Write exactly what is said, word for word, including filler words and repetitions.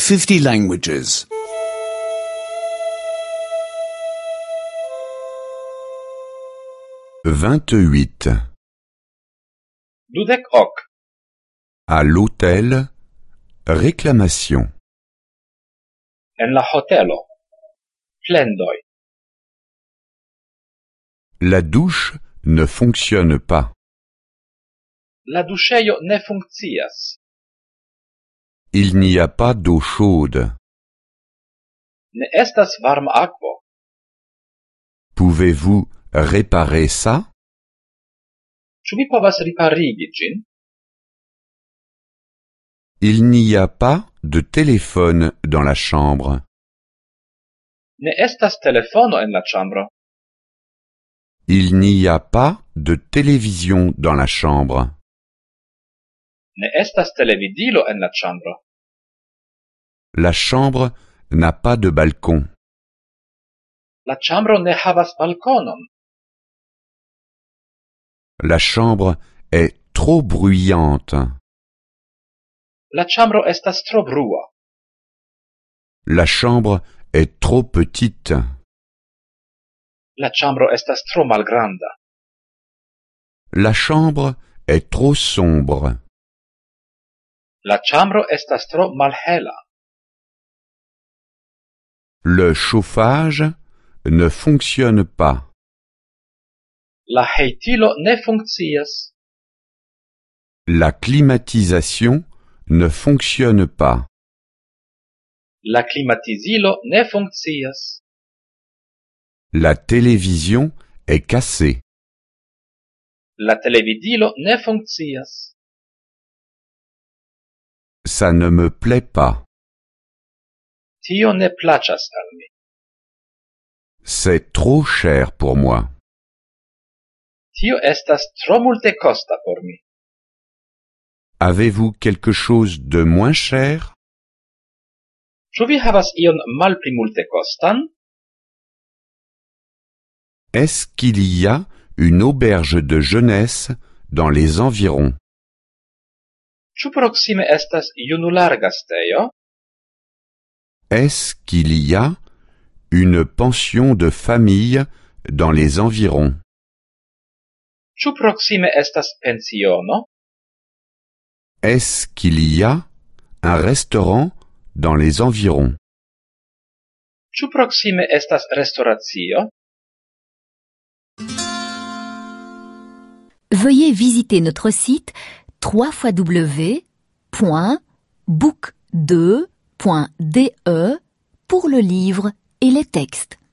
fifty languages. vingt-huit. Dudek ok. À l'hôtel, réclamation. En la hotelo. Plendoj. La douche ne fonctionne pas. La duŝejo ne funkcias. Il n'y a pas d'eau chaude. Ne estas varma akvo. Pouvez-vous réparer ça? Ĉu vi povas riparigi ĝin? Il n'y a pas de téléphone dans la chambre. Ne estas telefono en la ĉambro. Il n'y a pas de télévision dans la chambre. Ne estas televidilo en la ĉambro. La chambre n'a pas de balcon. La ĉambro ne havas balkonon. La chambre est trop bruyante. La ĉambro estas tro brua. La chambre est trop petite. La ĉambro estas tro malgranda. La chambre est trop sombre. La ĉambro estas tro malhela. Le chauffage ne fonctionne pas. La hejtilo ne funkcias. La climatisation ne fonctionne pas. La klimatizilo ne funkcias. La télévision est cassée. La televidilo ne funkcias. Ça ne me plaît pas. Tio ne plaĉas al mi. C'est trop cher pour moi. Tio estas tro multekosta por mi. Avez-vous quelque chose de moins cher? Ĉu vi havas ion malpli multekostan? Est-ce qu'il y a une auberge de jeunesse dans les environs? Ĉu proksime estas junulargastejo? Est-ce qu'il y a une pension de famille dans les environs? Ĉu proksime estas pensiono? Est-ce qu'il y a un restaurant dans les environs? Ĉu proksime estas restoracio? Veuillez visiter notre site w w w point book deux point d e pour le livre et les textes.